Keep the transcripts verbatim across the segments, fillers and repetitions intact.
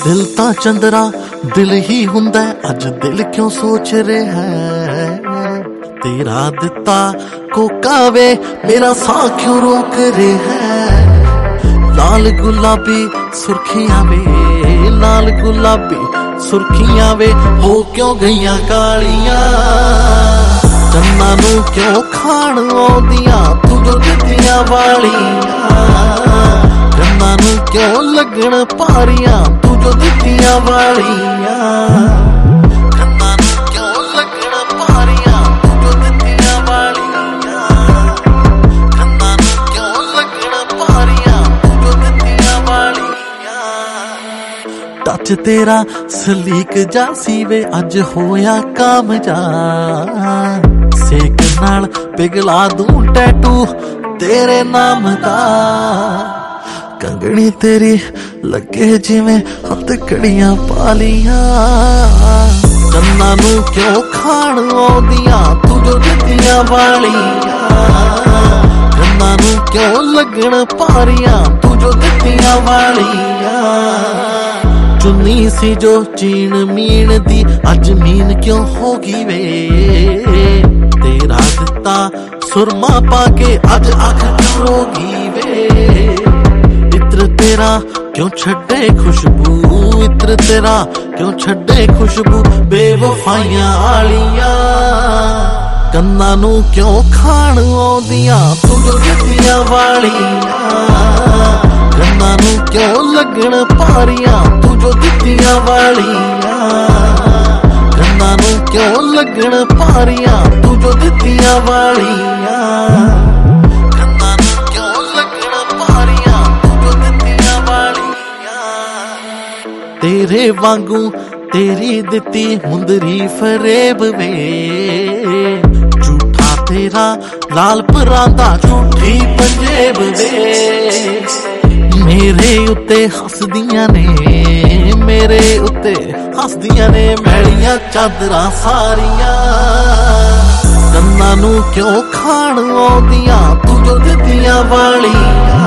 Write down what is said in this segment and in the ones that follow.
दिल ता चंदरा दिल ही हुंदा अज दिल क्यों सोच रहा है तेरा दिता कोका वे मेरा साह क्यों रोक रहा है लाल गुलाबी सुर्खियां वे लाल गुलाबी सुर्खियां वे हो क्यों गईयां कालियां चन्ना नू क्यों खाण आउंदियां तू जो दित्तियां वालियां चन्ना नू क्यों लगण भारियां तू जो दित्तियां वालियां चन्ना नू क्यों लगण भारियां तू जो दित्तियां वालियां चन्ना नू क्यों लगण भारियां तू जो दित्तियां वालियां टच तेरा सलीक जा सीवे अज होया कामयाब सेक नाल पिघला दूं टैटू तेरे नाम दा कंगनी तेरी लगे जिवें हथ कड़ियां पालियां चन्ना नू क्यों खाण आउंदियां तू जो दित्तियां वालियां चन्ना नू क्यों लगण भारियां तू जो दित्तियां वालियां चुन्नी सी जो चीन मीन दी अज मीन क्यों होगी वे तेरा दिता सुरमा पाके अज अख क्यों रोगी वे इत्र तेरा क्यों छड्डे खुशबू इत्र तेरा क्यों छड्डे खुशबू बेवफाइयां आलियां कन्ना नू क्यों खाण आउंदियां तू जो दित्तियां वालियां कन्ना नू क्यों लगण भारियां तू जो दित्तियां वालियां कन्ना नू क्यों लगण भारियां तू जो दित्तियां वालियां कन्ना नू क्यों लगण भारियां तू जो दित्तियां वालियां तेरे वांगू तेरी दित्ती मुंदरी फरेब वे झूठा तेरा लाल परांदा झूठी पंजेब वे मेरे उत्ते हसदियां ने मेरे उत्ते हसदियां ने मैलियां चादरां सारियां कन्ना नू क्यों खाण आउंदियां तू जो दित्तियां वालियां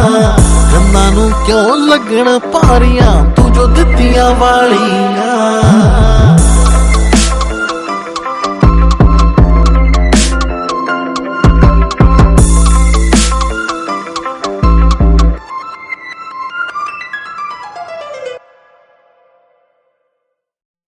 कन्ना नू क्यों लगण भारियां तू जो दित्तियां वालियां